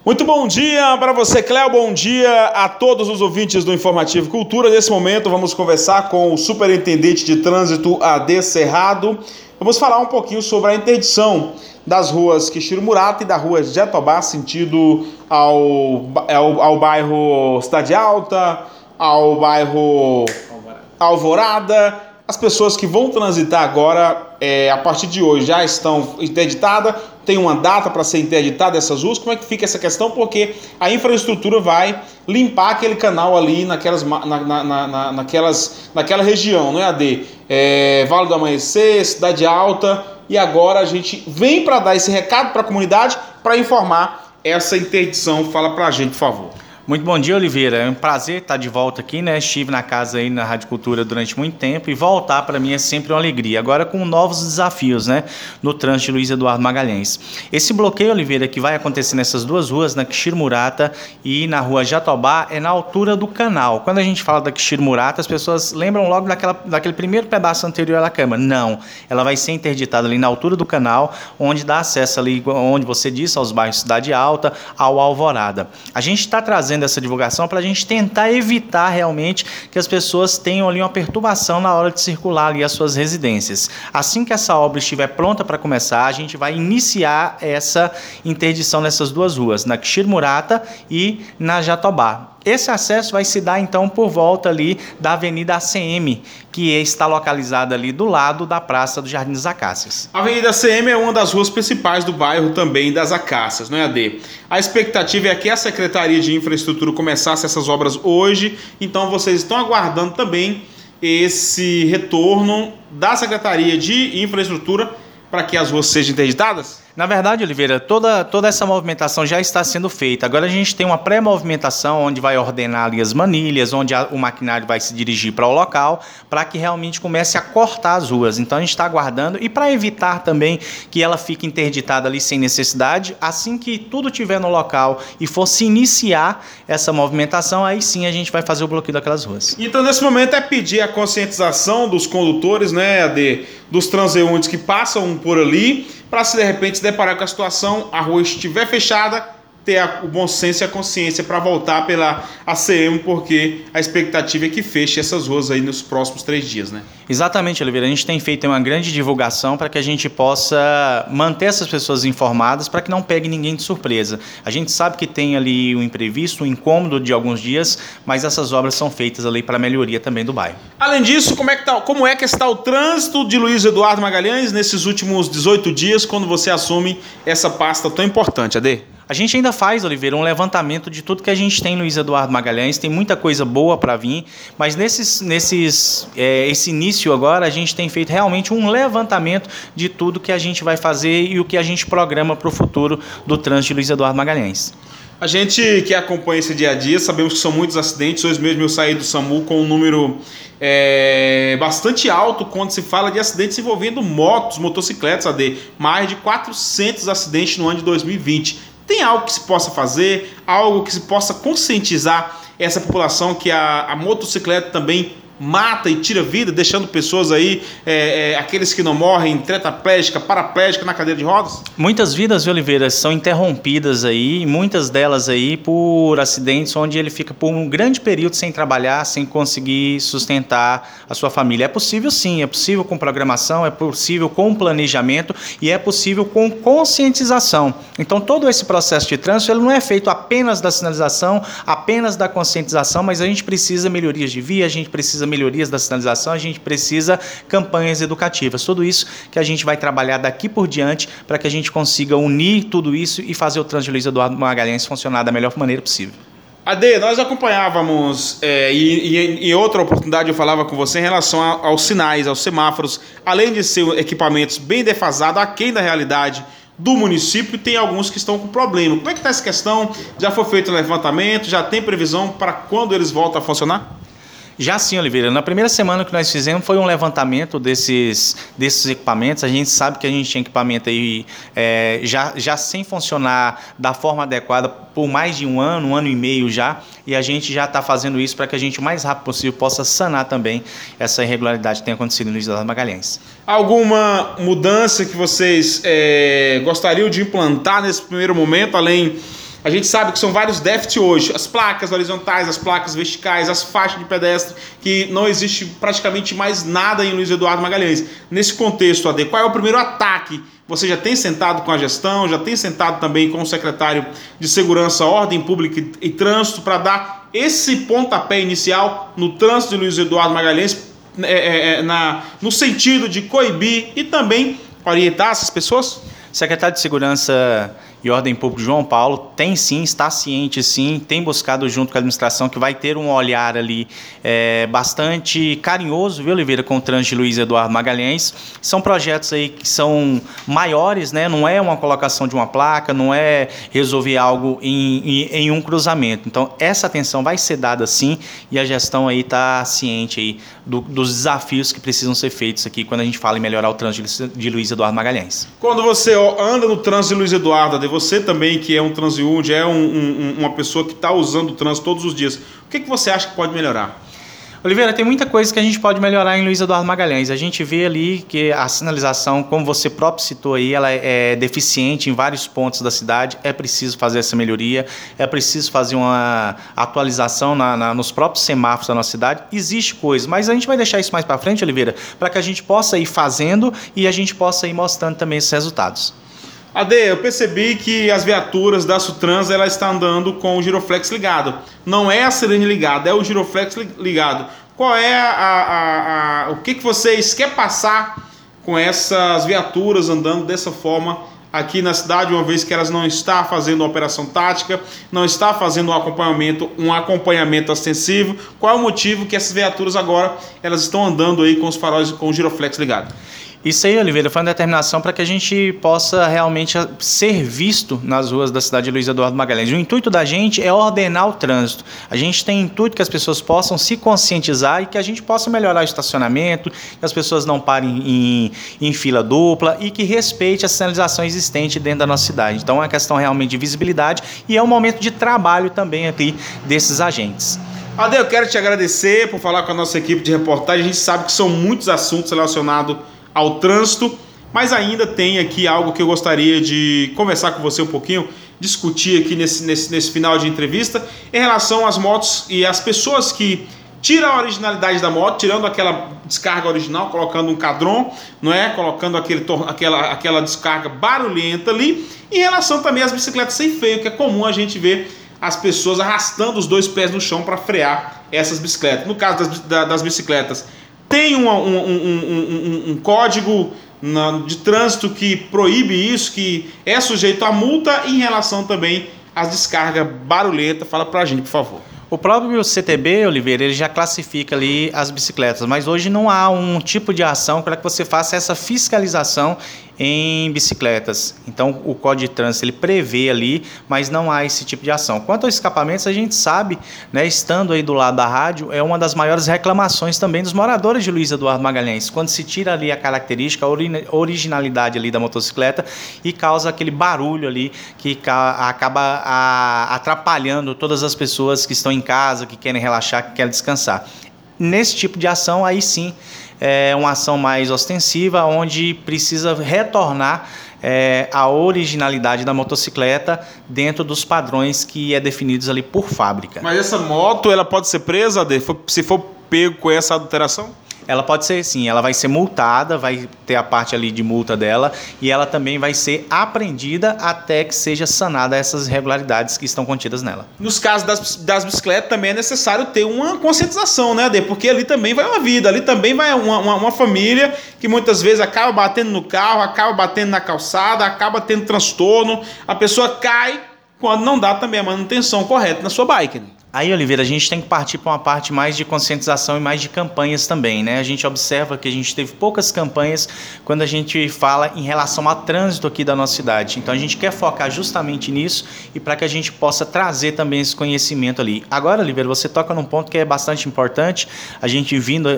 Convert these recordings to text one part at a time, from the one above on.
Muito bom dia para você, Cléo, bom dia a todos os ouvintes do Informativo Cultura. Nesse momento vamos conversar com o Superintendente de Trânsito, AD Cerrado. Vamos falar um pouquinho sobre a interdição das ruas Quixiro Murata e da rua Jatobá, sentido ao bairro Cidade Alta, ao bairro Alvorada. As pessoas que vão transitar agora, a partir de hoje, já estão interditadas. Tem uma data para ser interditada essas ruas? Como é que fica essa questão? Porque a infraestrutura vai limpar aquele canal ali naquela região, não é, AD? Vale do Amanhecer, Cidade Alta, e agora a gente vem para dar esse recado para a comunidade, para informar essa interdição. Fala para a gente, por favor. Muito bom dia, Oliveira. É um prazer estar de volta aqui, né? Estive na casa aí na Rádio Cultura durante muito tempo e voltar para mim é sempre uma alegria. Agora com novos desafios, né? No trânsito de Luiz Eduardo Magalhães. Esse bloqueio, Oliveira, que vai acontecer nessas duas ruas, na Quixiro Murata e na rua Jatobá, é na altura do canal. Quando a gente fala da Quixiro Murata, as pessoas lembram logo daquele primeiro pedaço anterior à Câmara. Não, ela vai ser interditada ali na altura do canal, onde dá acesso ali, onde você disse, aos bairros Cidade Alta, ao Alvorada. A gente está trazendo essa divulgação para a gente tentar evitar realmente que as pessoas tenham ali uma perturbação na hora de circular ali as suas residências. Assim que essa obra estiver pronta para começar, a gente vai iniciar essa interdição nessas duas ruas, na Quixiro Murata e na Jatobá. Esse acesso vai se dar, então, por volta ali da Avenida ACM, que está localizada ali do lado da Praça do Jardim das Acácias. A Avenida ACM é uma das ruas principais do bairro também das Acácias, não é, AD? A expectativa é que a Secretaria de Infraestrutura começasse essas obras hoje, então vocês estão aguardando também esse retorno da Secretaria de Infraestrutura para que as ruas sejam interditadas? Na verdade, Oliveira, toda essa movimentação já está sendo feita. Agora a gente tem uma pré-movimentação onde vai ordenar ali as manilhas, onde o maquinário vai se dirigir para o local, para que realmente comece a cortar as ruas. Então a gente está aguardando e para evitar também que ela fique interditada ali sem necessidade, assim que tudo estiver no local e for se iniciar essa movimentação, aí sim a gente vai fazer o bloqueio daquelas ruas. Então nesse momento é pedir a conscientização dos condutores, né, AD, dos transeuntes que passam por ali, para se de repente se deparar com a situação, a rua estiver fechada, ter o bom senso e a consciência para voltar pela ACM, porque a expectativa é que feche essas ruas aí nos próximos 3 dias, né? Exatamente, Oliveira. A gente tem feito uma grande divulgação para que a gente possa manter essas pessoas informadas para que não pegue ninguém de surpresa. A gente sabe que tem ali um imprevisto, um incômodo de alguns dias, mas essas obras são feitas ali para a melhoria também do bairro. Além disso, como é que está o trânsito de Luiz Eduardo Magalhães nesses últimos 18 dias, quando você assume essa pasta tão importante, AD? A gente ainda faz, Oliveira, um levantamento de tudo que a gente tem no Luiz Eduardo Magalhães, tem muita coisa boa para vir, mas esse início agora a gente tem feito realmente um levantamento de tudo que a gente vai fazer e o que a gente programa para o futuro do trânsito de Luiz Eduardo Magalhães. A gente que acompanha esse dia a dia, sabemos que são muitos acidentes. Hoje mesmo eu saí do SAMU com um número bastante alto quando se fala de acidentes envolvendo motos, motocicletas, AD. Mais de 400 acidentes no ano de 2020. Tem algo que se possa fazer, algo que se possa conscientizar essa população que a motocicleta também mata e tira vida, deixando pessoas aí, aqueles que não morrem, tetraplégica, paraplégica na cadeira de rodas? Muitas vidas, Oliveira, são interrompidas aí, muitas delas aí por acidentes onde ele fica por um grande período sem trabalhar, sem conseguir sustentar a sua família. É possível sim, é possível com programação, é possível com planejamento e é possível com conscientização. Então todo esse processo de trânsito ele não é feito apenas da sinalização, apenas da conscientização, mas a gente precisa melhorias de via, a gente precisa melhorias da sinalização, a gente precisa campanhas educativas, tudo isso que a gente vai trabalhar daqui por diante para que a gente consiga unir tudo isso e fazer o trânsito de Luiz Eduardo Magalhães funcionar da melhor maneira possível. AD, nós acompanhávamos, e em outra oportunidade eu falava com você em relação aos sinais, aos semáforos, além de ser equipamentos bem defasados, aquém da realidade do município, tem alguns que estão com problema. Como é que está essa questão? Já foi feito o levantamento? Já tem previsão para quando eles voltam a funcionar? Já sim, Oliveira. Na primeira semana que nós fizemos foi um levantamento desses equipamentos. A gente sabe que a gente tinha equipamento aí já sem funcionar da forma adequada por mais de um ano e meio já, e a gente já está fazendo isso para que a gente o mais rápido possível possa sanar também essa irregularidade que tem acontecido no Luiz Eduardo Magalhães. Alguma mudança que vocês gostariam de implantar nesse primeiro momento, além A gente sabe que são vários déficits hoje, as placas horizontais, as placas verticais, as faixas de pedestre, que não existe praticamente mais nada em Luiz Eduardo Magalhães. Nesse contexto, AD, qual é o primeiro ataque? Você já tem sentado com a gestão, já tem sentado também com o secretário de Segurança, Ordem Pública e Trânsito para dar esse pontapé inicial no trânsito de Luiz Eduardo Magalhães, no sentido de coibir e também orientar essas pessoas? Secretário de Segurança e Ordem Pública João Paulo tem sim, está ciente sim, tem buscado junto com a administração que vai ter um olhar ali bastante carinhoso, viu, Oliveira, com o trânsito de Luiz Eduardo Magalhães. São projetos aí que são maiores, né? Não é uma colocação de uma placa, não é resolver algo em um cruzamento. Então essa atenção vai ser dada sim e a gestão aí está ciente aí dos desafios que precisam ser feitos aqui quando a gente fala em melhorar o trânsito de Luiz Eduardo Magalhães. Quando você anda no trânsito de Luiz Eduardo, você também que é um transeunte, uma pessoa que está usando o trânsito todos os dias, o que você acha que pode melhorar? Oliveira, tem muita coisa que a gente pode melhorar em Luiz Eduardo Magalhães. A gente vê ali que a sinalização, como você próprio citou aí, ela é deficiente em vários pontos da cidade. É preciso fazer essa melhoria, é preciso fazer uma atualização nos próprios semáforos da nossa cidade. Existe coisa, mas a gente vai deixar isso mais para frente, Oliveira, para que a gente possa ir fazendo e a gente possa ir mostrando também esses resultados. AD, eu percebi que as viaturas da Sutrans ela está andando com o giroflex ligado. Não é a sirene ligada, é o giroflex ligado. Qual é o que vocês querem passar com essas viaturas andando dessa forma aqui na cidade, uma vez que elas não estão fazendo uma operação tática, não estão fazendo um acompanhamento ostensivo? Qual é o motivo que essas viaturas agora elas estão andando aí com os faróis com o giroflex ligado? Isso aí, Oliveira, foi uma determinação para que a gente possa realmente ser visto nas ruas da cidade de Luiz Eduardo Magalhães. O intuito da gente é ordenar o trânsito. A gente tem intuito que as pessoas possam se conscientizar e que a gente possa melhorar o estacionamento, que as pessoas não parem em fila dupla e que respeite a sinalização existente dentro da nossa cidade. Então é uma questão realmente de visibilidade e é um momento de trabalho também aqui desses agentes. AD, eu quero te agradecer por falar com a nossa equipe de reportagem. A gente sabe que são muitos assuntos relacionados ao trânsito, mas ainda tem aqui algo que eu gostaria de conversar com você um pouquinho, discutir aqui nesse final de entrevista, em relação às motos e às pessoas que tiram a originalidade da moto, tirando aquela descarga original, colocando um cadron, não é? Colocando aquela descarga barulhenta ali, em relação também às bicicletas sem freio, que é comum a gente ver as pessoas arrastando os dois pés no chão para frear essas bicicletas. No caso das bicicletas, tem um código de trânsito que proíbe isso, que é sujeito a multa, em relação também às descargas barulhentas. Fala pra gente, por favor. O próprio CTB, Oliveira, ele já classifica ali as bicicletas, mas hoje não há um tipo de ação para que você faça essa fiscalização em bicicletas. Então o Código de Trânsito ele prevê ali, mas não há esse tipo de ação. Quanto aos escapamentos, a gente sabe, né, estando aí do lado da rádio, é uma das maiores reclamações também dos moradores de Luiz Eduardo Magalhães, quando se tira ali a característica, a originalidade ali da motocicleta e causa aquele barulho ali que acaba atrapalhando todas as pessoas que estão em casa, que querem relaxar, que querem descansar. Nesse tipo de ação, aí sim, é uma ação mais ostensiva, onde precisa retornar a originalidade da motocicleta dentro dos padrões que é definidos ali por fábrica. Mas essa moto, ela pode ser presa, se for pego com essa adulteração? Ela pode ser sim, ela vai ser multada, vai ter a parte ali de multa dela e ela também vai ser apreendida até que seja sanada essas irregularidades que estão contidas nela. Nos casos das bicicletas também é necessário ter uma conscientização, né, Ade? Porque ali também vai uma vida, ali também vai uma família que muitas vezes acaba batendo no carro, acaba batendo na calçada, acaba tendo transtorno, a pessoa cai quando não dá também a manutenção correta na sua bike, né? Aí, Oliveira, a gente tem que partir para uma parte mais de conscientização e mais de campanhas também, né? A gente observa que a gente teve poucas campanhas quando a gente fala em relação ao trânsito aqui da nossa cidade. Então, a gente quer focar justamente nisso e para que a gente possa trazer também esse conhecimento ali. Agora, Oliveira, você toca num ponto que é bastante importante. A gente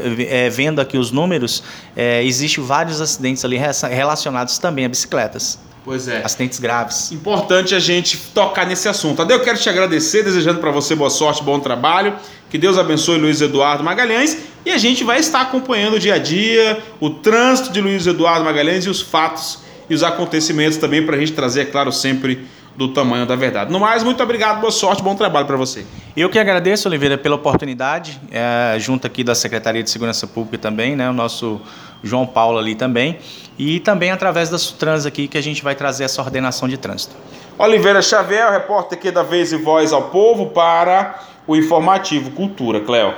vendo aqui os números, existe vários acidentes ali relacionados também a bicicletas. Pois é. Acidentes graves. Importante a gente tocar nesse assunto. Ade, eu quero te agradecer, desejando para você boa sorte, bom trabalho. Que Deus abençoe Luiz Eduardo Magalhães. E a gente vai estar acompanhando o dia a dia, o trânsito de Luiz Eduardo Magalhães e os fatos e os acontecimentos também, para a gente trazer, é claro, sempre do tamanho da verdade. No mais, muito obrigado, boa sorte, bom trabalho para você. Eu que agradeço, Oliveira, pela oportunidade, junto aqui da Secretaria de Segurança Pública também, né, o nosso João Paulo ali também, e também através da Sutrans aqui que a gente vai trazer essa ordenação de trânsito. Oliveira Xavier, repórter aqui da Vez e Voz ao Povo para o Informativo Cultura. Cléo.